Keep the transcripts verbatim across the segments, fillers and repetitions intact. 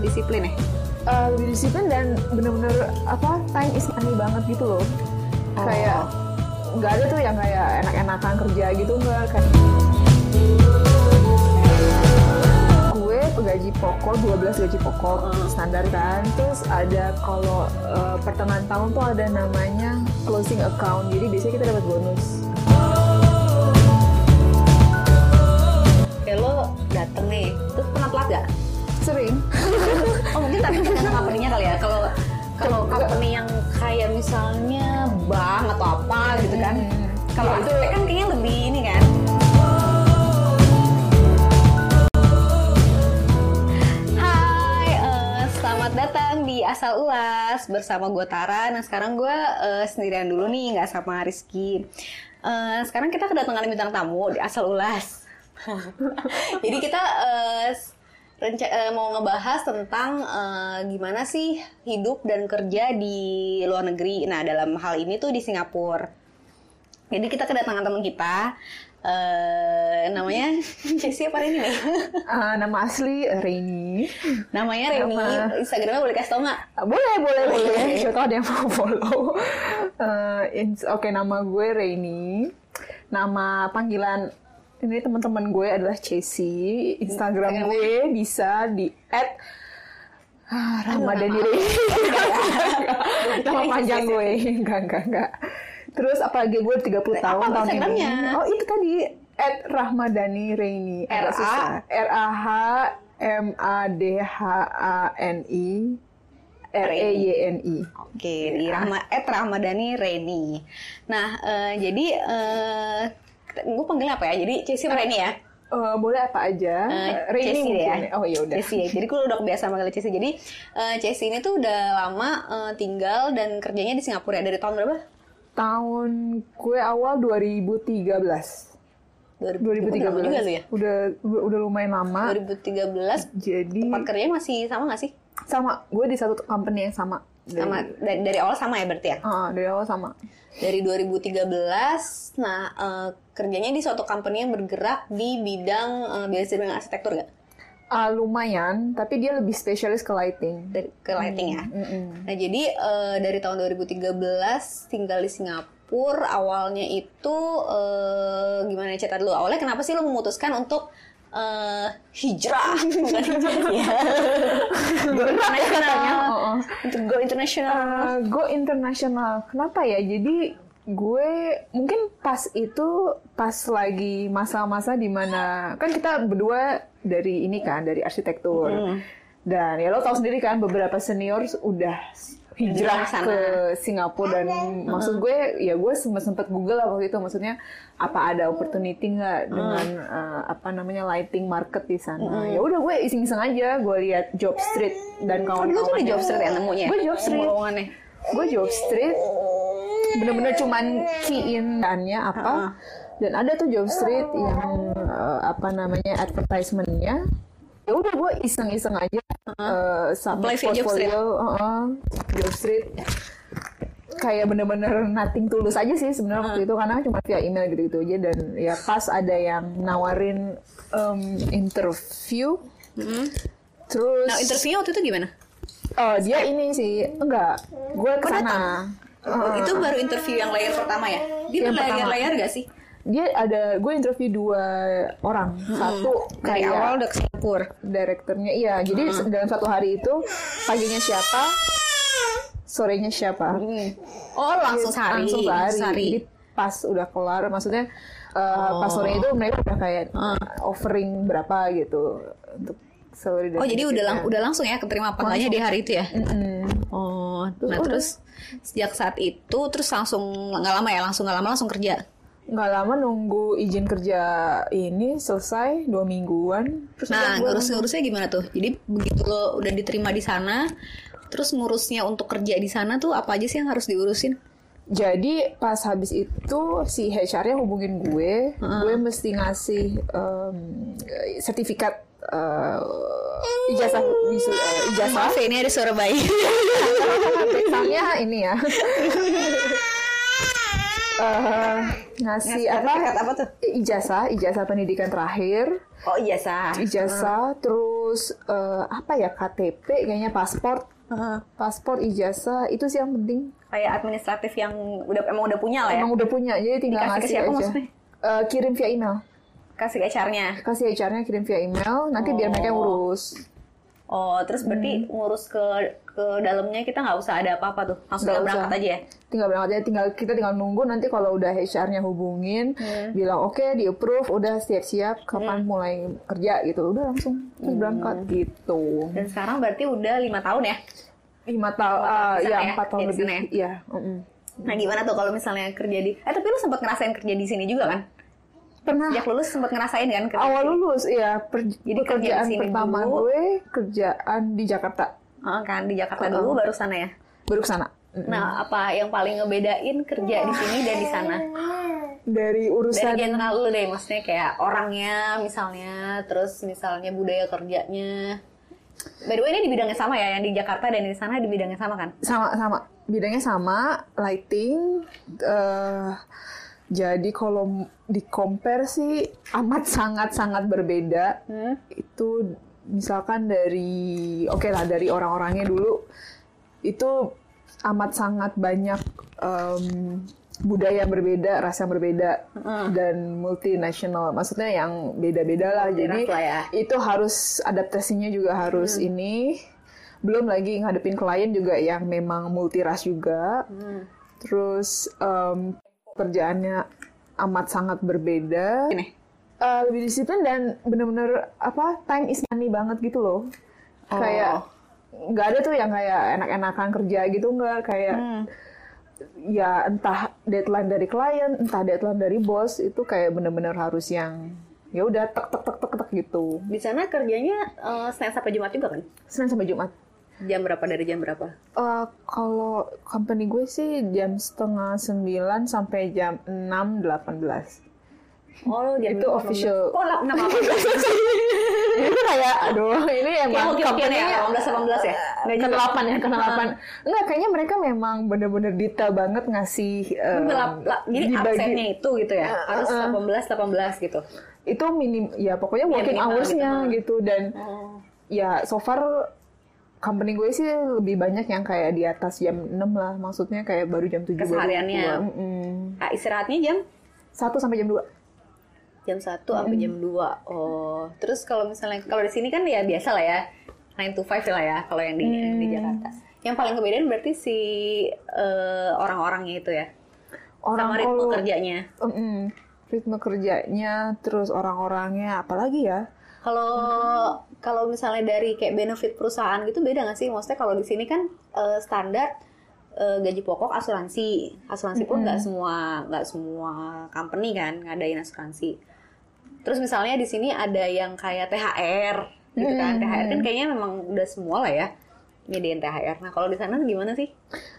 disiplin ya? Uh, lebih disiplin dan bener-bener apa time is money banget gitu loh. Oh. Kayak nggak ada tuh yang kayak enak-enakan kerja gitu, nggak kan. Gue gaji pokok dua belas gaji pokok hmm. standar kan. Terus ada kalau uh, pertengahan tahun tuh ada namanya closing account, jadi biasanya kita dapat bonus. Kayak lo dateng nih, terus pernah telat gak? Sering. Oh mungkin tapi tergantung company-nya kali ya. Kalau kalau company yang kayak misalnya bank atau apa gitu kan. Hmm. Kalau itu kan kayaknya lebih ini kan. Hai, uh, selamat datang di Asal Ulas bersama gue Tara. Nah sekarang gue uh, sendirian dulu nih, nggak sama Rizky. Uh, sekarang kita kedatangan bintang tamu di Asal Ulas. Jadi kita uh, renca- uh, mau ngebahas tentang uh, gimana sih hidup dan kerja di luar negeri. Nah dalam hal ini tuh di Singapura. Jadi kita kedatangan teman kita, uh, namanya Jessie apa Reni nih? Uh, nama asli Reni. Namanya Reni. Nama... Instagramnya boleh kasih tau nggak? Boleh, boleh, boleh. Siapa tahu ada yang mau follow. Uh, Oke, okay, nama gue Reni. Nama panggilan ini teman-teman gue adalah Jessie. Instagram Instagram gue bisa di at Ramadhani Reni. Nama panjang gue. Enggak, enggak, enggak. Terus apalagi gue tiga puluh tahun tahun ini. Oh, itu tadi at Ramadhani Reni. R A R A H M A D H A N I R E Y N I. Oke, di Rahma at Ramadhani Reni. Nah, uh, jadi uh, gue panggil apa ya? Jadi Jessie apa Reni ya? Uh, boleh apa aja. Uh, Reni ya. Oh iya udah. Jessie. Jadi gue udah kebiasa manggil Jessie. Jadi uh, Jessie ini tuh udah lama uh, tinggal dan kerjanya di Singapura ya. Dari tahun berapa? Tahun gue awal dua ribu tiga belas. dua ribu tiga belas. Juga ya? Udah udah lumayan lama. dua ribu tiga belas. Jadi tempat kerjanya masih sama nggak sih? Sama. Gue di satu company yang sama. Dari, sama dari, dari awal sama ya berarti ya? Uh, dari awal sama. Dari dua ribu tiga belas, nah uh, kerjanya di suatu company yang bergerak di bidang uh, biasa dengan arsitektur nggak? Uh, lumayan, tapi dia lebih spesialis ke lighting. Dari, ke lighting hmm, ya? Mm-hmm. Nah jadi uh, dari tahun dua ribu tiga belas tinggal di Singapura, awalnya itu uh, gimana cerita dulu? Awalnya kenapa sih lo memutuskan untuk Uh, hijrah bukan hijrah ya go internasional uh-uh. untuk go internasional uh, go internasional kenapa ya jadi gue mungkin pas itu pas lagi masa-masa dimana kan kita berdua dari ini kan dari arsitektur mm. dan ya lo tau sendiri kan beberapa senior udah hijrah ke Singapura dan uh-huh. maksud gue ya gue sempat sempat Google lah waktu itu maksudnya apa ada opportunity nggak uh. dengan uh, apa namanya lighting market di sana uh. ya udah gue iseng-iseng aja gue lihat Job Street dan kawan-kawan. Lu tuh di Job Street ya nemunya? Gue Job Street. Gue Job Street bener-bener cuman key in-nya apa uh-huh. dan ada tuh Job Street yang uh, apa namanya advertisement-nya. Ya udah gue iseng-iseng aja uh-huh. uh, sama portfolio uh-uh, Job Street kayak bener-bener nothing tulus aja sih sebenarnya uh-huh. waktu itu karena cuma via email gitu-gitu aja dan ya pas ada yang nawarin um, interview uh-huh. terus nah interview waktu itu gimana? Oh dia ini sih enggak gue kesana uh, itu baru interview yang layer pertama ya? Dia berlayar-layar gak sih? Dia ada gue interview dua orang hmm. satu dari awal udah ke Singapura direkturnya iya jadi hmm. dalam satu hari itu paginya siapa sorenya siapa hmm. oh langsung sehari langsung sehari jadi pas udah kelar maksudnya uh, oh. pas sore itu mereka udah kayak hmm. offering berapa gitu untuk salary. Oh jadi udah lang- udah langsung ya keterima apa enggaknya di hari itu ya? Mm-hmm. Oh terus, nah udah. Terus sejak saat itu terus langsung nggak lama ya langsung nggak lama langsung kerja? Nggak lama nunggu izin kerja ini selesai dua mingguan. Terus nah ngurus-ngurusnya gimana tuh? Jadi begitu lo udah diterima di sana, terus ngurusnya untuk kerja di sana tuh apa aja sih yang harus diurusin? Jadi pas habis itu si H R-nya hubungin gue, uh-huh. gue mesti ngasih um, sertifikat uh, ijazah wisu, uh, ijazah. Maaf ya, ini ada suara bayi. Teksanya ini ya. uh, ngasih Ngas, apa? apa tuh? Ijazah, ijazah pendidikan terakhir. Oh ijazah. Ijazah, uh. terus Terus uh, apa ya, K T P kayaknya, paspor, uh, paspor, ijazah, itu sih yang penting. Kayak administratif yang udah emang udah punya lah ya. Emang udah punya, jadi tinggal dikasih ngasih ke siapa aja. Maksudnya? Uh, kirim via email. Kasih ke H R-nya. Kasih H R-nya, kirim via email, nanti oh. biar mereka yang urus. Oh, terus berarti hmm. ngurus ke ke dalamnya kita nggak usah ada apa-apa tuh, langsung tinggal berangkat aja ya? Tinggal berangkat aja, tinggal kita tinggal nunggu nanti kalau udah H R-nya hubungin, hmm. bilang oke, okay, di approve, udah siap-siap, kapan hmm. mulai kerja gitu, udah langsung hmm. berangkat gitu. Dan sekarang berarti udah lima tahun ya? Lima tahun, uh, ya empat tahun lebih, ya? Iya. Uh-uh. Nah gimana tuh kalau misalnya kerja di, eh tapi lu sempat ngerasain kerja di sini juga kan? Pernah. Sejak lulus sempat ngerasain kan? Awal lulus, iya. Per, Jadi pekerjaan pertama dulu. gue kerjaan di Jakarta. Oh, kan di Jakarta uh-uh. dulu baru sana ya? Baru sana. Nah, apa yang paling ngebedain kerja di sini dan di sana? Dari urusan dari general lu deh, maksudnya kayak orangnya misalnya, terus misalnya budaya kerjanya. By the way, ini di bidangnya sama ya, yang di Jakarta dan di sana di bidangnya sama kan? Sama-sama. Bidangnya sama, lighting. Uh, Jadi kalau di-compare sih amat sangat-sangat berbeda. Hmm. Itu misalkan dari, oke okay lah dari orang-orangnya dulu, itu amat sangat banyak um, budaya yang berbeda, rasa yang berbeda, hmm. dan multinasional. Maksudnya yang beda-beda lah. Jadi lah ya. Itu harus, adaptasinya juga harus hmm. ini. Belum lagi ngadepin klien juga yang memang multiras juga. Hmm. Terus um, kerjaannya amat sangat berbeda. Ini uh, lebih disiplin dan benar-benar apa time is money banget gitu loh. Oh. Kayak nggak ada tuh yang kayak enak-enakan kerja gitu, nggak kayak hmm. ya entah deadline dari klien, entah deadline dari bos, itu kayak benar-benar harus yang ya udah tek tek tek tek tek gitu. Di sana kerjanya uh, Senin sampai Jumat juga kan? Senin sampai Jumat. Jam berapa dari jam berapa? Uh, kalau company gue sih jam setengah sembilan sampai jam enam delapan belas. Oh, jam itu official. Oh, enam delapan belas. Itu kayak aduh, ini emang company ya, delapan belas delapan belas ya? Enggak jam delapan ya, ke delapan. Enggak, kayaknya mereka memang benar-benar detail banget ngasih um, jadi absennya itu gitu ya. Harus uh, uh, delapan belas delapan belas gitu. Itu minim ya, pokoknya working ya, hours-nya gitu, gitu dan oh. ya so far company gue sih lebih banyak yang kayak di atas jam enam lah. Maksudnya kayak baru jam tujuh. Kesehariannya. Mm-hmm. Ah, istirahatnya jam? satu sampai jam dua. Jam satu sampai mm. jam dua. Oh, terus kalau misalnya, kalau di sini kan ya biasa lah ya. nine to five lah ya, kalau yang di, mm. yang di Jakarta. Yang paling kebedaan berarti si uh, orang-orangnya itu ya? Orang, sama ritme kalau, kerjanya? Mm-mm. Ritme kerjanya, terus orang-orangnya, apalagi ya? Kalau hmm. kalau misalnya dari kayak benefit perusahaan gitu beda nggak sih? Maksudnya kalau di sini kan uh, standar uh, gaji pokok asuransi, asuransi pun nggak hmm. semua nggak semua company kan ngadain asuransi. Terus misalnya di sini ada yang kayak T H R gitu kan? Hmm. T H R kan kayaknya memang udah semua lah ya nyediain T H R. Nah kalau di sana gimana sih?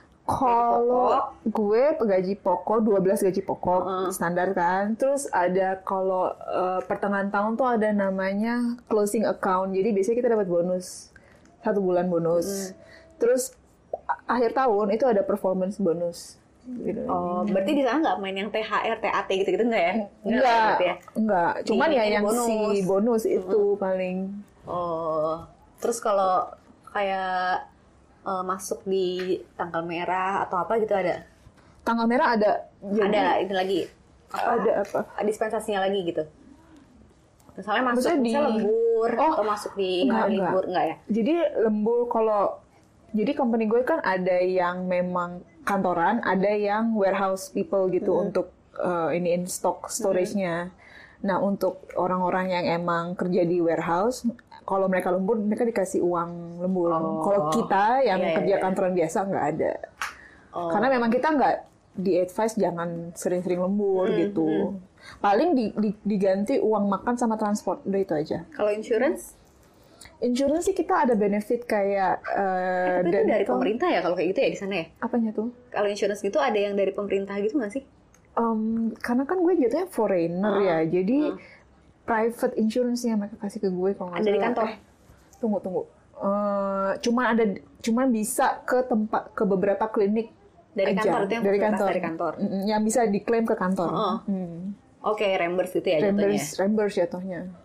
Kalau gue gaji pokok dua belas gaji pokok uh. standar kan. Terus ada kalau uh, pertengahan tahun tuh ada namanya closing account. Jadi biasanya kita dapat bonus satu bulan bonus. Hmm. Terus akhir tahun itu ada performance bonus. Gitu. Oh, berarti di sana nggak main yang T H R, T A T gitu-gitu nggak ya? Enggak, gitu ya? Enggak. Cuman ya yang bonus. si bonus itu hmm. paling. Oh, terus kalau kayak Uh, masuk di tanggal merah atau apa gitu ada? Tanggal merah ada. Jadi, ada itu lagi. Apa? Ada apa? Dispensasinya lagi gitu. Misalnya masuk Maksudnya di misalnya lembur oh, atau masuk di enggak, hari libur enggak ya? Jadi lembur kalau jadi company gue kan ada yang memang kantoran, ada yang warehouse people gitu hmm. untuk uh, ini in stock storage-nya. Hmm. Nah, untuk orang-orang yang emang kerja di warehouse, kalau mereka lembur, mereka dikasih uang lembur. Oh. Kalau kita yang yeah, kerja yeah, kantoran yeah. biasa nggak ada. Oh. Karena memang kita nggak di-advise jangan sering-sering lembur hmm, gitu. Hmm. Paling di, di, diganti uang makan sama transport, udah itu aja. Kalau insurance? Insurance sih kita ada benefit kayak... Uh, eh, tapi itu dari pemerintah ya kalau kayak gitu ya di sana ya? Apanya tuh? Kalau insurance gitu ada yang dari pemerintah gitu nggak sih? Um, karena kan gue jatuhnya foreigner uh, ya, jadi uh. private insurance yang mereka kasih ke gue kalau nggak salah. Ada di kantor? Eh, tunggu tunggu. Uh, cuman ada, cuman bisa ke tempat ke beberapa klinik dari aja. kantor itu yang dari kantor. dari kantor. Mm-mm, yang bisa diklaim ke kantor. Uh-uh. Hmm. Oke, okay, reimburse gitu ya reimburse, jatuhnya. Reimburse jatuhnya.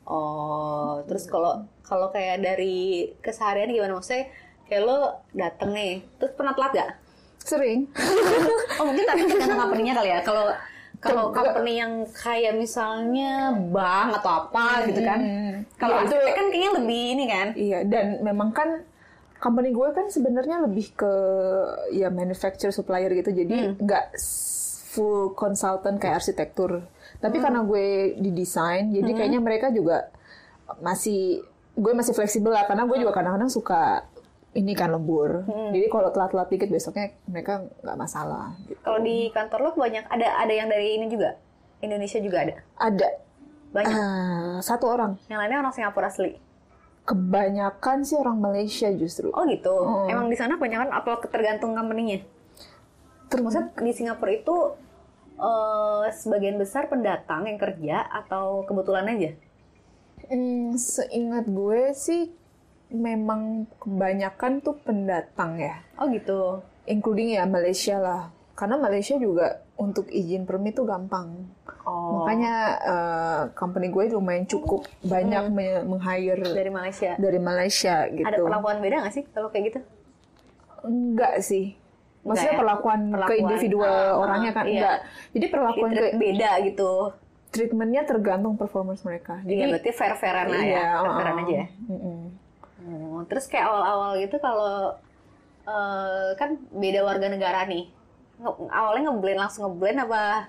Oh, terus kalau kalau kayak dari keseharian gimana, maksudnya kayak lo dateng nih, terus pernah telat gak? Sering. Oh mungkin tapi tergantung company-nya kali ya. Kalau kalau company yang kayak misalnya bank atau apa gitu kan. Kalau Ya, itu kan kayaknya lebih ini kan. Iya, dan memang kan company gue kan sebenarnya lebih ke ya manufacturer supplier gitu. Jadi nggak full consultant kayak arsitektur. Tapi karena gue di desain, jadi kayaknya mereka juga masih gue masih fleksibel lah, karena gue juga kadang-kadang suka ini kan lembur. Hmm. Jadi kalau telat-telat dikit besoknya mereka nggak masalah. Gitu. Kalau di kantor lo banyak ada ada yang dari ini juga, Indonesia juga ada. Ada. Banyak. Uh, satu orang. Yang lainnya orang Singapura asli. Kebanyakan sih orang Malaysia justru. Oh gitu. Hmm. Emang di sana kebanyakan atau tergantung company-nya? Maksudnya di Singapura itu uh, sebagian besar pendatang yang kerja atau kebetulan aja? Hmm, seingat gue sih memang kebanyakan tuh pendatang ya. Oh gitu. Including ya Malaysia lah. Karena Malaysia juga untuk izin permit tuh gampang. Oh. Makanya uh, company gue lumayan cukup banyak hmm. meng-hire dari Malaysia. Dari Malaysia gitu. Ada perlakuan beda nggak sih kalau kayak gitu? Enggak sih. Maksudnya enggak ya? perlakuan, perlakuan ke individual uh, orangnya kan iya. Enggak. Jadi perlakuan ke beda gitu. Treatmentnya tergantung performance mereka. Jadi ya, berarti fair-fairan lah iya, ya, fair-fairan uh, aja. Ya? Uh, Hmm, terus kayak awal-awal gitu kalau uh, kan beda warga negara nih, Nge- awalnya ngeblend langsung ngeblend apa?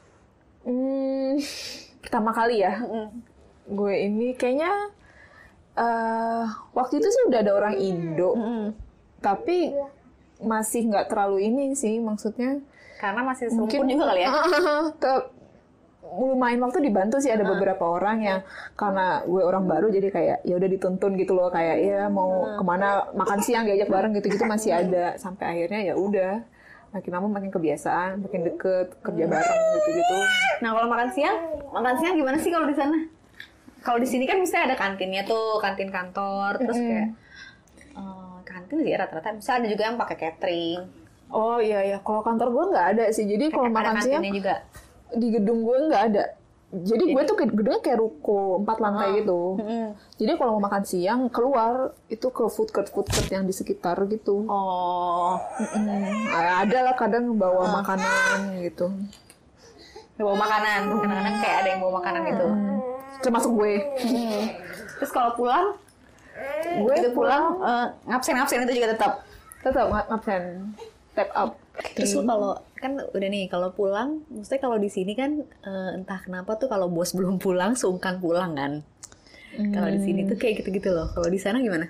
Hmm, pertama kali ya, mm. gue ini kayaknya uh, waktu itu sih udah ada orang Indo, mm. tapi masih nggak terlalu ini sih maksudnya. Karena masih serumpun juga kali ya. Lumayan waktu dibantu sih, ada beberapa uh. orang yang karena gue orang baru jadi kayak ya udah dituntun gitu loh, kayak ya mau uh. kemana makan siang diajak bareng gitu-gitu masih ada, sampai akhirnya ya udah makin lama makin kebiasaan, makin deket kerja bareng gitu-gitu. Nah kalau makan siang, makan siang gimana sih kalau di sana? Kalau di sini kan misalnya ada kantinnya tuh, kantin kantor, terus mm-hmm. kayak uh, kantin sih rata-rata. Misalnya ada juga yang pakai catering. Oh iya iya, kalau kantor gue nggak ada sih, jadi kalau makan siang juga di gedung gue nggak ada. Jadi gue tuh gedungnya kayak ruko empat lantai oh. gitu. Mm-hmm. Jadi kalau mau makan siang keluar itu ke food court food court yang di sekitar gitu. Oh, mm-hmm. Ada lah kadang bawa oh. makanan gitu. Bawa makanan, kadang-kadang kayak ada yang bawa makanan gitu. Mm. Termasuk gue. Mm. Terus kalau pulang, gue itu pulang uh, ngabsen-ngabsen itu juga tetap. Tetap ngabsen. Step up. Terus lo kalau kan udah nih kalau pulang, maksudnya kalau di sini kan uh, entah kenapa tuh kalau bos belum pulang sungkan pulang kan. Hmm. Kalau di sini tuh kayak gitu-gitu loh. Kalau di sana gimana?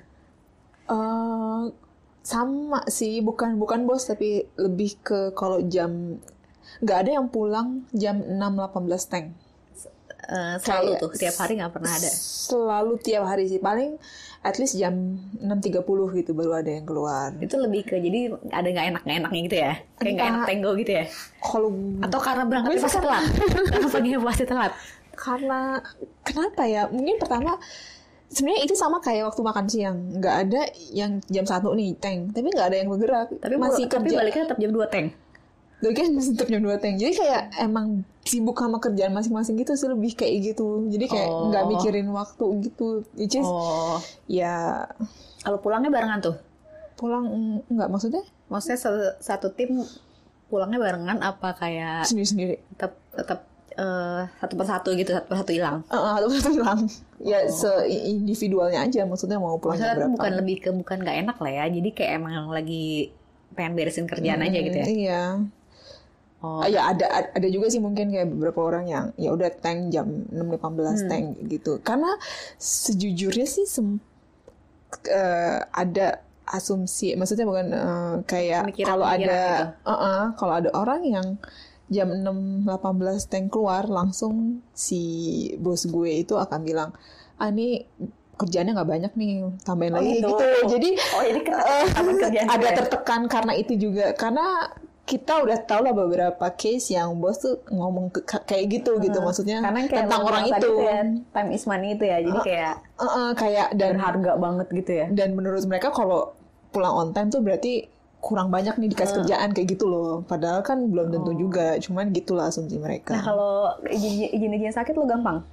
Uh, sama sih, bukan bukan bos tapi lebih ke kalau jam nggak ada yang pulang jam enam delapan belas teng. Uh, selalu kayak, tuh tiap hari nggak pernah ada. Selalu tiap hari sih, paling at least jam enam tiga puluh gitu baru ada yang keluar. Itu lebih ke jadi ada nggak enak nggak enaknya gitu ya, kayak nggak enak tenggo gitu ya. Kalau atau karena berangkat pasti telat, karena paginya pasti telat. Karena kenapa ya? Mungkin pertama sebenarnya itu sama kayak waktu makan siang, nggak ada yang jam satu nih teng, tapi nggak ada yang bergerak. Tapi masih kerja. Tapi baliknya tetap jam dua teng. Jadi kan masih tetap jam dua teng. Jadi kayak emang sibuk sama kerjaan masing-masing gitu sih, lebih kayak gitu. Jadi kayak nggak oh. mikirin waktu gitu. Which is, oh. ya. Kalau pulangnya barengan tuh? Pulang nggak maksudnya? Maksudnya satu, satu tim pulangnya barengan apa kayak? Sendiri-sendiri. Tetap tetap uh, satu persatu gitu, satu persatu hilang. Uh, satu persatu hilang. Ya oh. se-individualnya aja, maksudnya mau pulangnya berapa? Bukan lebih ke bukan nggak enak lah ya. Jadi kayak emang lagi pengen beresin kerjaan hmm, aja gitu ya? Iya. Oh. Ya ada ada juga sih mungkin kayak beberapa orang yang ya udah tank jam enam delapan belas hmm. tank gitu. Karena sejujurnya sih sem- uh, ada asumsi, maksudnya bukan uh, kayak kalau ada gitu. uh-uh, kalau ada orang yang jam enam delapan belas tank keluar langsung si bos gue itu akan bilang, "Ah ini kerjaannya nggak banyak nih, tambahin oh, lagi gitu." gitu. Jadi oh, jadi uh, ada tertekan karena itu juga, karena kita udah tahu lah beberapa case yang bos tuh ngomong ke, kayak gitu hmm. gitu, maksudnya kayak tentang orang itu ya, time is money itu ya, jadi kayak uh, uh, kayak dan harga banget gitu ya. Dan menurut mereka kalau pulang on time tuh berarti kurang banyak nih dikasih hmm. kerjaan kayak gitu loh, padahal kan belum tentu oh. juga, cuman gitulah asumsi mereka. Nah kalau izin izin sakit lo gampang?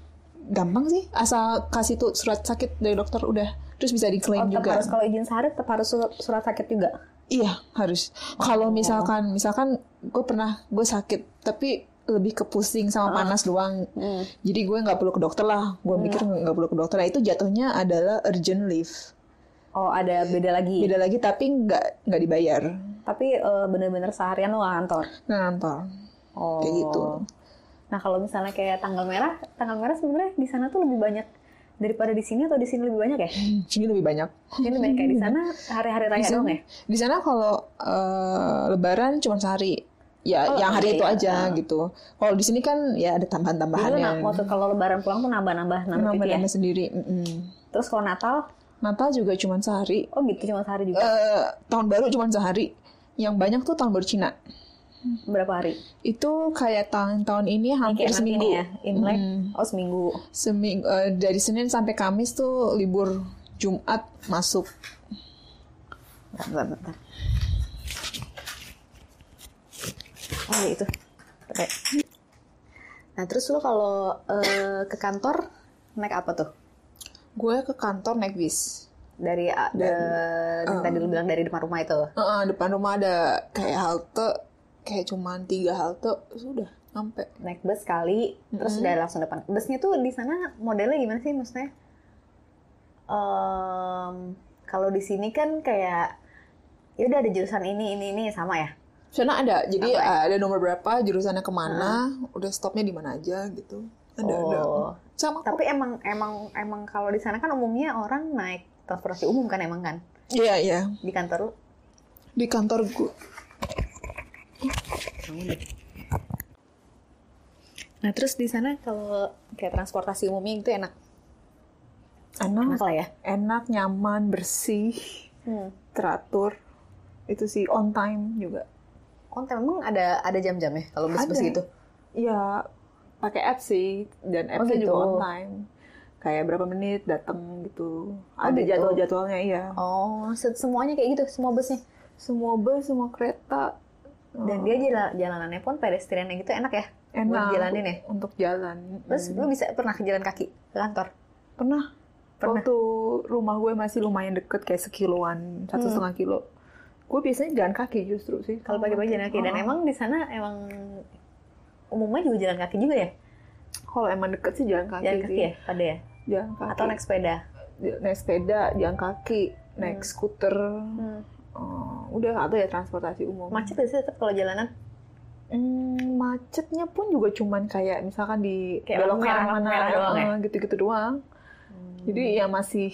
gampang sih, asal kasih tuh surat sakit dari dokter udah, terus bisa diklaim Oh, tetap juga. harus kalau izin sehari tetap harus surat, surat sakit juga. Iya harus. Kalau misalkan misalkan gue pernah gue sakit tapi lebih ke pusing sama panas doang. Hmm. Jadi gue nggak perlu ke dokter lah. Gue mikir nggak perlu ke dokter. Nah, itu jatuhnya adalah urgent leave. Oh, ada beda lagi. Beda lagi tapi nggak nggak dibayar. Tapi eh, bener-bener seharian lo nggak kantor. Nggak kantor. Oh. Kayak gitu. Nah, kalau misalnya kayak tanggal merah, tanggal merah sebenarnya di sana tuh lebih banyak daripada di sini, atau di sini lebih banyak ya? Sini lebih banyak. Ini lebih banyak kayak di sana hari-hari raya Di doang sini, ya? di sana kalau eh, Lebaran cuma sehari. Ya, Oh, yang hari oke, itu ya. aja gitu. Kalau di sini kan ya ada Jadi tambahan-tambahannya. nah, waktu kalau Lebaran pulang tuh nambah-nambah nambah gitu ya. Nambah-nambah sendiri. Mm-mm. Terus kalau Natal, Natal juga cuma sehari. oh gitu cuma sehari juga. Eh, tahun baru cuma sehari. Yang banyak tuh tahun baru Cina. Berapa hari? Itu kayak tahun-tahun ini hampir Kayak nanti seminggu. nih ya, Imlek. Mm. Oh seminggu. Seminggu eh, dari Senin sampai Kamis tuh libur, Jumat masuk. Bentar, bentar, bentar. Oh itu. Oke. Nah terus lo kalau eh, ke kantor naik apa tuh? Gue ke kantor naik bis. Dari uh, yang tadi lo bilang dari depan rumah itu. Uh-uh, depan rumah ada kayak halte, kayak cuman tiga halte, sudah sampai. Naik bus kali, terus udah langsung depan. Busnya tuh di sana modelnya gimana sih maksudnya? Em, kalau di sini kan kayak ya udah ada jurusan ini ini ini sama ya. Sana ada, jadi Apa ya? uh, ada nomor berapa, jurusannya kemana, udah stopnya di mana aja gitu. Ada, ada. Oh. Sama kok. Tapi emang emang emang kalau di sana kan umumnya orang naik transportasi umum kan emang kan Iya, iya. di kantor lu. Di kantor gue. Nah terus di sana kalau kayak transportasi umumnya itu enak, Enak, enak lah ya. enak, nyaman, bersih, Hmm. teratur. Itu sih on time juga. Oh memang ada ada jam-jam ya kalau bus-bus Ada. gitu. Ya, pakai app sih, dan Oh, appnya gitu. juga on time. Kayak berapa menit datang gitu. Ada gitu. jadwal-jadwalnya, iya. Oh se- semuanya kayak gitu semua busnya. Semua bus, semua kereta. Dan dia jala- jalanannya pun pedestriannya gitu enak ya. Enak Buat jalanin ya. untuk jalan. Terus lu bisa pernah ke jalan kaki ke kantor? Pernah. Pernah. Waktu rumah gue masih lumayan deket, kayak sekiloan, satu Hmm. setengah kilo. Gue biasanya jalan kaki justru sih. Kalau pagi-pagi jalan kaki dan Oh. emang di sana emang umumnya juga jalan kaki juga ya? Kalau emang deket sih jalan kaki. Jalan kaki sih. ya pada ya? Jalan kaki. Atau naik sepeda? Naik sepeda, jalan kaki, naik skuter. Hmm. Oh, udah atau ya transportasi umum. Macet gak sih tetap kalau jalanan? Hmm, macetnya pun juga cuman kayak misalkan di Kayak belok lampu kanan merah- mana, merah doang ya? eh, gitu-gitu doang. Jadi ya masih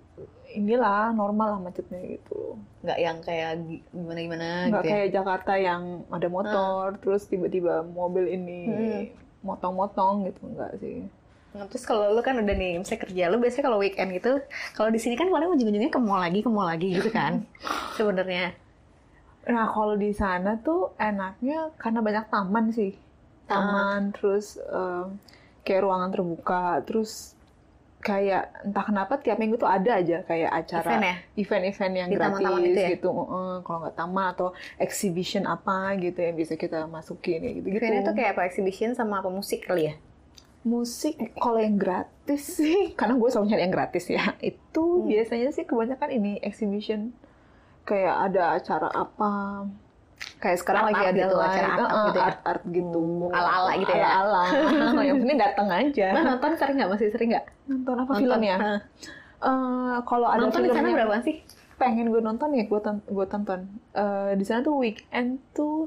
inilah normal lah macetnya gitu. Nggak yang kayak gi- gimana-gimana Nggak gitu ya? kayak Jakarta yang ada motor, terus tiba-tiba mobil ini Hmm. motong-motong gitu, enggak sih. Nah, terus kalau lu kan udah nih, misalnya kerja lu biasanya kalau weekend gitu, kalau di sini kan paling ujung-ujungnya ke mall lagi, ke mall lagi gitu kan, sebenarnya. Nah kalau di sana tuh enaknya karena banyak taman sih, taman, terus em, kayak ruangan terbuka, terus kayak entah kenapa tiap minggu tuh ada aja kayak acara Event ya? event-event yang Di gratis taman-taman itu ya? gitu. Heeh, kalau nggak taman atau exhibition apa gitu yang bisa kita masukin ya gitu-gitu. Eventnya tuh kayak apa, exhibition sama apa musik kali ya? Musik kalau yang gratis sih, karena gue selalu nyari yang gratis ya. Itu biasanya sih kebanyakan ini exhibition. Kayak ada acara apa? Kayak sekarang Art-art lagi ada gitu, acara live, art-art eh, gitu ya? art-art gitu. Ala-ala gitu ya? Ala-ala. Yang penting datang aja. Nah, nonton sering nggak? Masih sering nggak? Nonton apa Nonton. filmnya? Nah. Eh, kalau ada Nonton di sana filmnya berapaan sih? pengen gue nonton ya gue ton- gue tonton. Eh, di sana tuh weekend tuh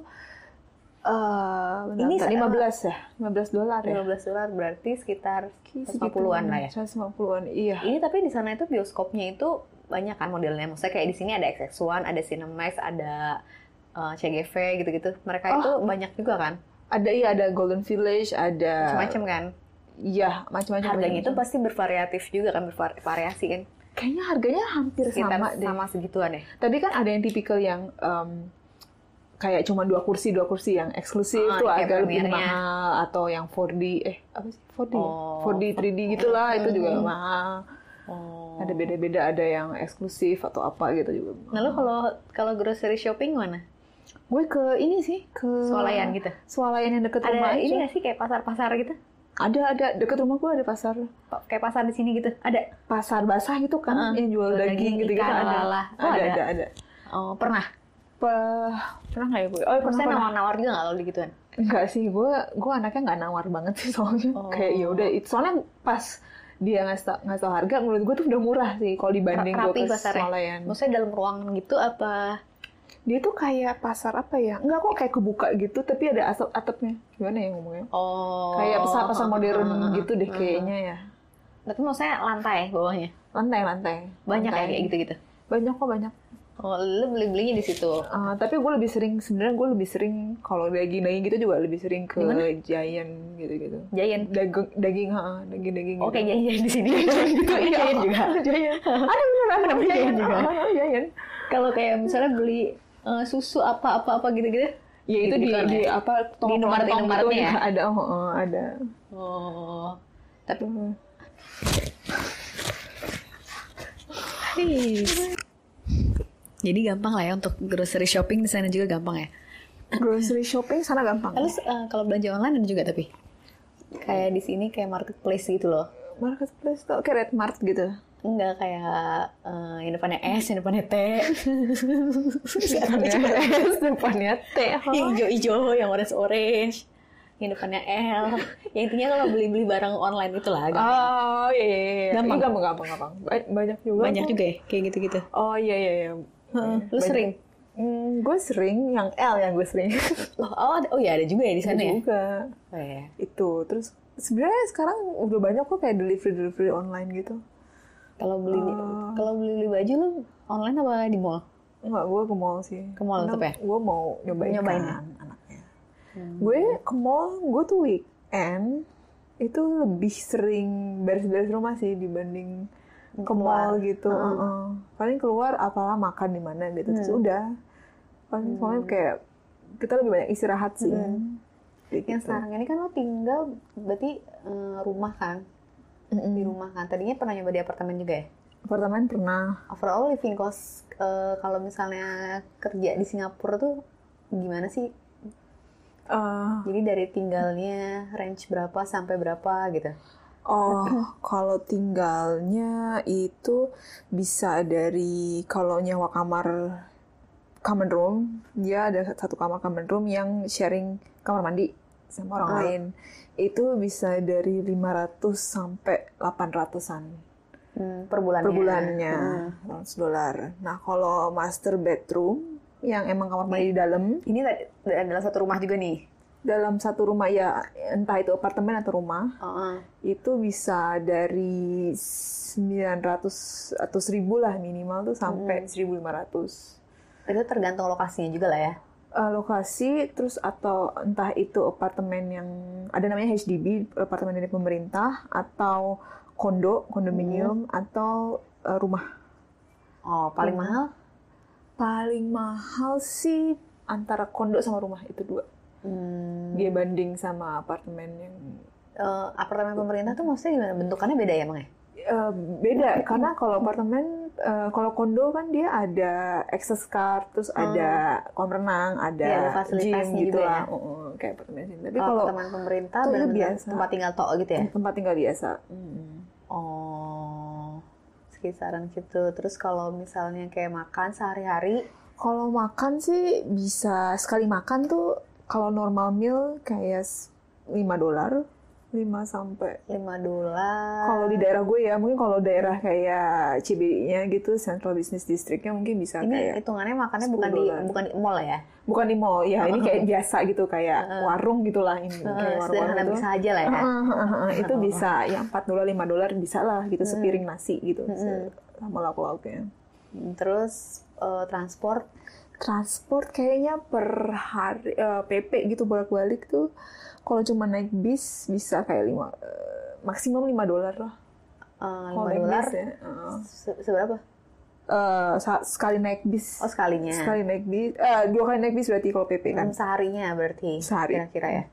eh Ini ini se- lima belas ya, lima belas dolar ya. lima belas dolar berarti sekitar Segitu, seratus lima puluhan lah ya. seratus lima puluhan, iya. Ini tapi di sana itu bioskopnya itu banyak kan modelnya. Maksudnya kayak di sini ada X X one, ada Cinemax, ada uh, C G V gitu-gitu. Mereka Oh. itu banyak juga kan? Ada iya ada Golden Village, ada Macam-macam kan? iya macam-macam. Harganya itu macam-macam. pasti bervariatif juga kan, bervariasi kan? Kayaknya harganya hampir Sekitar sama deh. sama segituan ya? Tapi kan ada yang tipikal yang em, kayak cuma dua kursi dua kursi yang eksklusif Ah, tuh kayak agak lebih premiernya. mahal, atau yang four D eh apa sih four D ya? Oh. four D three D gitulah itu juga Hmm. mahal. Oh. Ada beda-beda, ada yang eksklusif atau apa gitu juga. Nah lu kalau kalau grocery shopping mana? Gue ke ini sih ke Swalayan gitu? Swalayan yang deket Ada rumah ini aja. nggak sih kayak pasar-pasar gitu? Ada ada dekat rumah gue ada pasar. Kayak pasar di sini gitu. Ada Pasar basah gitu kan, uh, yang jual daging, daging gitu-gitu ikan, ada. Lala. Oh, ada, ada, ada. Oh, pernah? Pa- pernah nggak ya gue? Oh, pernah, pernah. Nawar-nawar juga nggak lo di gituan? Enggak sih, gue gue anaknya nggak nawar banget sih soalnya. Oh. Kayak ya udah, soalnya pas dia ngasih tau, ngasih tau harga, menurut gue tuh udah murah sih kalau dibanding gue ke swalayan. Maksudnya dalam ruangan gitu apa? Dia tuh kayak pasar apa ya? Enggak kok, kayak kebuka gitu, tapi ada atap-atapnya. Gimana ya ngomongnya? Oh. Kayak pasar-pasar modern uh, gitu deh uh, kayaknya ya. Tapi maksudnya lantai bawahnya? Lantai, lantai. Banyak lantai. Ya kayak gitu-gitu? Banyak kok, banyak. Oh, lu beli-belinya di situ? Uh, tapi gue lebih sering, sebenarnya gue lebih sering, kalau daging-daging gitu juga lebih sering ke Dimana? Giant gitu-gitu. Giant? Daging, daging, ha, daging-daging oh, gitu. Kayak Giant di sini? gitu, iya. Giant juga? Giant. Ada beneran, ada Giant juga. Oh, Giant. Kalau kayak misalnya beli uh, susu apa-apa-apa gitu-gitu? Ya itu gitu di, kan, di ya? Apa, di nomor-nomor gitu ya? Ada, oh, oh, ada. Oh, tapi... Jadi gampang lah ya untuk grocery shopping di sana juga gampang ya. Grocery shopping sana gampang. Terus uh, kalau belanja online ada juga tapi kayak di sini kayak marketplace gitu loh. Marketplace tuh kayak Red Mart gitu. Enggak kayak uh, yang depannya S, yang depannya T. Depannya S, depannya T. Yang hijau-hijau, yang orange-orange. Yang depannya L. Ya intinya kalau beli-beli barang online itu lah. Gampang. Oh iya iya iya. Gampang. Iya, gampang gampang gampang. Banyak juga. Banyak juga ya kayak gitu-gitu. Oh iya iya iya. Hmm, lu banyak. Sering? Hmm, gue sering yang L yang gue sering. Oh, oh, ada, oh ya ada juga ya di sana ya. Juga. Oh iya. Itu terus sebenarnya sekarang udah banyak kok kayak delivery delivery online gitu. Kalau beli uh, kalau beli baju lu online apa di mall? Enggak, gue ke mall sih. Ke mall tetap ya? Gue mau nyobain, nyobain kan anaknya. Hmm. Gue ke mall, gue tuh weekend itu lebih sering beres-beres rumah sih dibanding ke mall gitu. Uh. Uh -uh. Paling keluar apalah makan di mana gitu. Hmm. Terus udah. Paling hmm. soalnya kayak kita lebih banyak istirahat sih. Hmm. Yang gitu. Sekarang ini kan lo tinggal berarti uh, rumah kan? Mm-hmm. Di rumah kan. Tadinya pernah nyoba di apartemen juga ya? Apartemen pernah. Overall living cost uh, kalau misalnya kerja di Singapura tuh gimana sih? Uh, Jadi dari tinggalnya range berapa sampai berapa gitu? Oh, kalau tinggalnya itu bisa dari kalau nyewa kamar common room, dia ada satu kamar common room yang sharing kamar mandi sama orang uh. lain. Itu bisa dari lima ratus sampai delapan ratusan. Hmm, per bulannya. Per bulannya, seratus dolar. Nah, kalau master bedroom yang emang kamar mandi di dalam, ini adalah satu rumah juga nih. Dalam satu rumah ya, entah itu apartemen atau rumah, uh-uh. itu bisa dari sembilan ratus atau seribu lah minimal tuh sampai hmm. seribu lima ratus. Itu tergantung lokasinya juga lah ya. Uh, lokasi terus atau entah itu apartemen yang ada namanya H D B, apartemen dari pemerintah, atau kondo, kondominium, hmm. atau uh, rumah. Oh, paling rumah. mahal? Paling mahal sih antara kondo sama rumah itu dua. Hmm. Dia banding sama apartemen yang uh, apartemen pemerintah tuh maksudnya gimana? Bentukannya beda ya, Bang ya? Uh, beda karena kalau apartemen, uh, kalau kondo kan dia ada access card, terus hmm. ada kolam renang, ada, ya, ada gym gitu lah, ya? uh, uh, kayak apartemen sini. Tapi kalau apartemen pemerintah benar-benar tempat tinggal tok gitu ya? Tempat tinggal biasa. Hmm. Oh, sekitaran gitu. Terus kalau misalnya kayak makan sehari-hari? Kalau makan sih bisa sekali makan tuh. Kalau normal meal kayak lima dolar, lima sampai lima dolar. Kalau di daerah gue ya, mungkin kalau daerah kayak C B D-nya gitu, Central Business District-nya mungkin bisa ini kayak hitungannya makannya bukan di bukan di mall ya? Bukan di mall, ya ini kayak biasa gitu, kayak warung gitulah ini. Uh, kayak warung-warung itu. Bisa aja lah ya. Uh, uh, uh, uh, itu bisa, ya empat dolar, lima dolar bisa lah gitu, hmm. sepiring nasi gitu, hmm. sama lauk-lauknya. Terus uh, transport? Transport kayaknya per hari uh, P P gitu bolak-balik tuh kalau cuma naik bis bisa kayak lima uh, maksimum lima dolar lah. Uh, lima dolar ya. Uh. Se- seberapa? Uh, sekali naik bis. Oh, sekalinya. Sekali naik bis. Uh, dua kali naik bis berarti kalau P P kan. Hmm, seharinya berarti. Sehari. Kira-kira ya.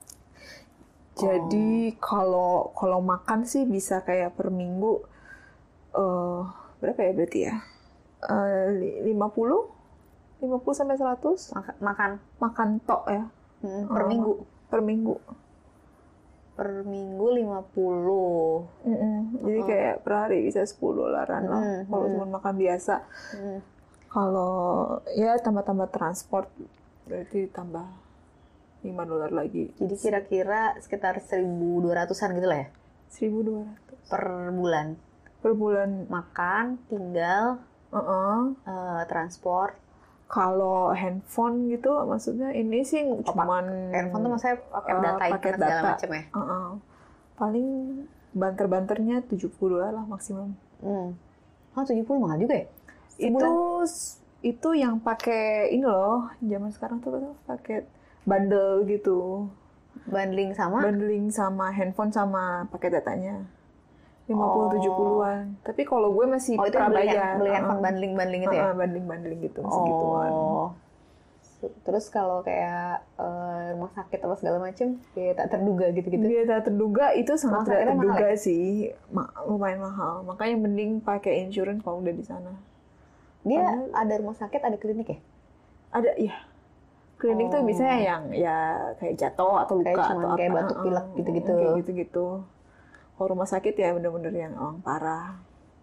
Jadi kalau oh. kalau makan sih bisa kayak per minggu uh, berapa ya berarti ya? Uh, lima puluh lima puluh sampai seratus makan makan tok ya. Hmm, per uh, minggu per minggu. Per minggu lima puluh. Mm-mm. Jadi uh-huh. kayak per hari bisa sepuluh dolaran lah. Mm-hmm. Kalau cuma makan biasa. Mm. Kalau ya tambah-tambah transport berarti tambah lima dolar lagi. Jadi kira-kira sekitar seribu dua ratusan gitu lah ya? seribu dua ratus. Per bulan? Per bulan. Makan, tinggal, uh-uh. uh, transport. Kalau handphone gitu, maksudnya ini sih oh, cuman... Handphone tuh maksudnya paket data, uh, paket data segala macam ya? Uh-uh. Paling banter-banternya tujuh puluh dolar lah maksimum. Hmm. Oh, tujuh puluh mahal juga ya? Sebulan? Itu itu yang pakai ini loh, zaman sekarang tuh pakai bundle gitu. Bundling sama? Bundling sama handphone sama paket datanya. lima puluh tujuh puluhan. Tapi kalau gue masih oh, itu prabayar. Beli handphone uh-uh. bundling-bundling itu ya? Uh-uh, bundling-bundling gitu, segituan. Oh. Terus kalau kayak uh, rumah sakit atau segala macam, kayak tak terduga gitu-gitu. Dia tak terduga itu sangat tidak terduga mahal, sih. Ma- lumayan mahal. Makanya mending pakai insurance kalau udah di sana. Dia Karena, ada rumah sakit, ada klinik ya? Ada, iya. Klinik oh. tuh biasanya yang ya kayak jatuh atau luka kayak atau apa. Kayak batuk pilek gitu-gitu. Kayak gitu-gitu. Kalau rumah sakit ya benar-benar yang orang parah.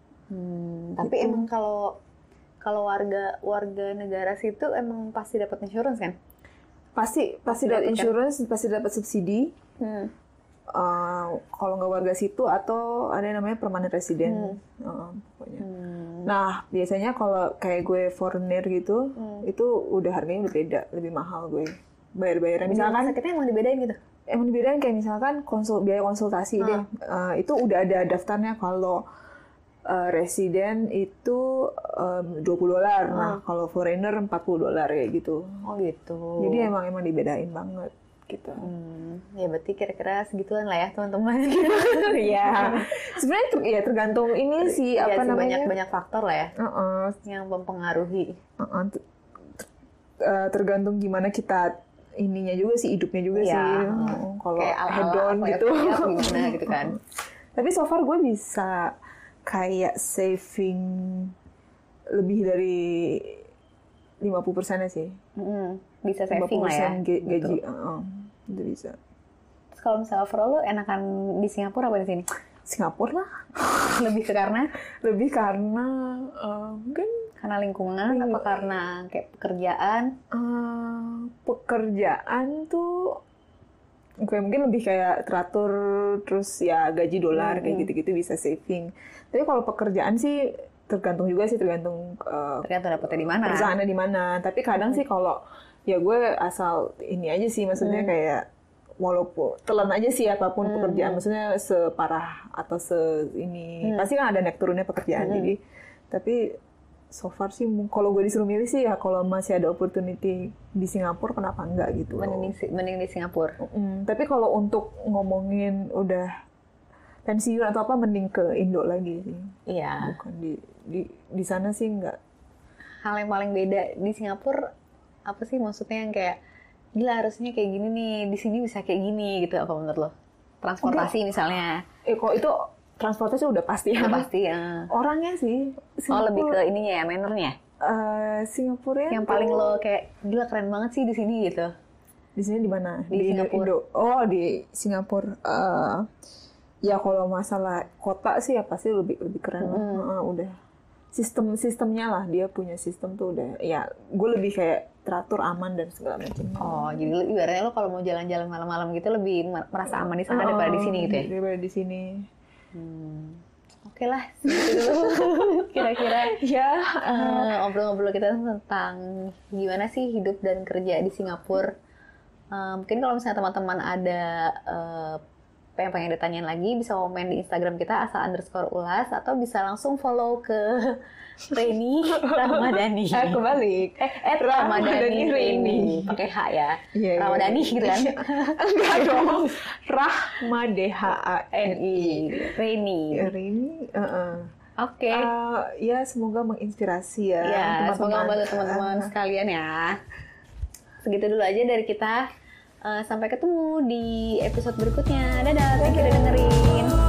Hmm, gitu. Tapi emang kalau kalau warga warga negara situ emang pasti dapat insurance kan? Pasti pasti dapat insurance, kan? Pasti dapat subsidi. Hmm. Uh, kalau nggak warga situ atau ada yang namanya permanent resident. Hmm. Uh, pokoknya. Hmm. Nah biasanya kalau kayak gue foreigner gitu, hmm. itu udah harganya udah beda, lebih mahal gue bayar-bayaran. Misalkan sakitnya emang dibedain gitu? Emang dibedain kayak misalkan konsul, biaya konsultasi hmm. deh, uh, itu udah ada daftarnya kalau uh, residen itu um, dua puluh dolar, hmm. nah kalau foreigner empat puluh dolar kayak gitu. Oh gitu. Jadi emang emang dibedain banget gitu. Hmm. Ya berarti kira-kira segituan lah ya teman-teman. Iya. Sebenarnya ter, ya tergantung ini sih ya, apa sih, namanya. Banyak-banyak faktor lah ya uh-uh. yang mempengaruhi. Uh-uh. Uh, tergantung gimana kita ininya juga sih, hidupnya juga ya, sih. Hmm. Kalau hedon gitu. Gimana gitu kan. Tapi so far gue bisa kayak saving lebih dari lima puluh persen sih. Mm-hmm. Bisa saving lah ya. G- gaji. Gitu. Uh, itu bisa. Terus kalau misalnya overall lu enakan di Singapura apa di sini? Singapura lah. Lebih ke karena? Lebih karena uh, mungkin karena lingkungan, apa karena kayak pekerjaan? Uh, pekerjaan tuh kayak mungkin lebih kayak teratur, terus ya gaji dolar hmm. kayak gitu-gitu bisa saving. Tapi kalau pekerjaan sih tergantung juga sih, tergantung uh, tergantung dapetnya di mana. Perusahaannya di mana. Tapi kadang hmm. sih kalau ya gue asal ini aja sih, maksudnya hmm. kayak walaupun telan aja sih apapun hmm. pekerjaan, maksudnya separah atau se ini hmm. pasti kan ada naik turunnya pekerjaan. Hmm. Jadi tapi so far sih, kalau gue disuruh milih sih ya kalau masih ada opportunity di Singapura, kenapa enggak gitu. Mending, mending di Singapura. Mm, tapi kalau untuk ngomongin udah pensiun atau apa, mending ke Indo lagi sih. Iya. Bukan di di di sana sih enggak. Hal yang paling beda di Singapura apa sih, maksudnya yang kayak gila harusnya kayak gini nih, di sini bisa kayak gini gitu, apa menurut lo? Transportasi enggak. Misalnya. Eh kok itu transportasi udah pasti ya. Udah pasti ya. Orangnya sih. Singapura, oh lebih ke ininya ya, mannernya. Uh, Singapura yang paling lo kayak gila keren banget sih di sini gitu. Di sini di mana? Di, di Singapura. Indo. Oh di Singapura. Uh, ya kalau masalah kota sih ya pasti lebih lebih keren. Hmm. Uh, udah sistem sistemnya lah, dia punya sistem tuh udah. Ya gue lebih kayak teratur, aman dan segala macam. Oh jadi ibaratnya lo kalau mau jalan-jalan malam-malam gitu lebih merasa aman di sana uh, daripada di sini gitu ya? Daripada di sini. Hmm. Oke lah, segitu dulu kira-kira ya uh, ngobrol-ngobrol kita tentang gimana sih hidup dan kerja di Singapura. Uh, mungkin kalau misalnya teman-teman ada uh, yang pengen ditanyain lagi, bisa komen di Instagram kita asal underscore ulas, atau bisa langsung follow ke Reni Ramadhani. Eh kebalik. Eh, eh Ramadhani Reni. Pakai H ya. Yeah, Ramadhani yeah. Gitu kan? Enggak dong. Rahma D H A N I. Reni. Reni. Uh-uh. Oke. Okay. Uh, ya semoga menginspirasi ya. Ya, teman-teman. Semoga membantu teman-teman uh. sekalian ya. Segitu dulu aja dari kita. Uh, sampai ketemu di episode berikutnya. Dadah, thank you udah dengerin.